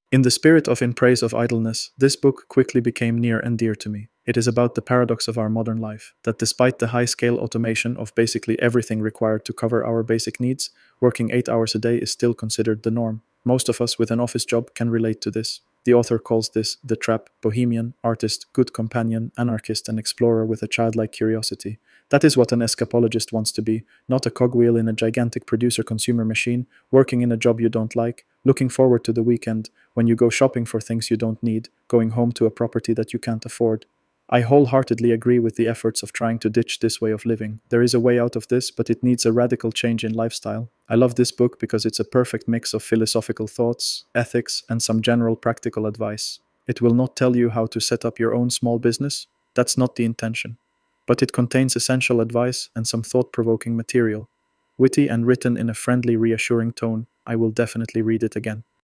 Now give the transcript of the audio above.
In the spirit of In Praise of Idleness, this book quickly became near and dear to me. It is about the paradox of our modern life, that despite the high scale automation of basically everything required to cover our basic needs, working 8 hours a day is still considered the norm. Most of us with an office job can relate to this. The author calls this the trap: bohemian, artist, good companion, anarchist, and explorer with a childlike curiosity. That is what an escapologist wants to be, not a cogwheel in a gigantic producer consumer machine, working in a job you don't like, looking forward to the weekend when you go shopping for things you don't need, going home to a property that you can't afford. I wholeheartedly agree with the efforts of trying to ditch this way of living. There is a way out of this, but it needs a radical change in lifestyle. I love this book because it's a perfect mix of philosophical thoughts, ethics, and some general practical advice. It will not tell you how to set up your own small business. That's not the intention. But it contains essential advice and some thought provoking material. Witty and written in a friendly, reassuring tone, I will definitely read it again.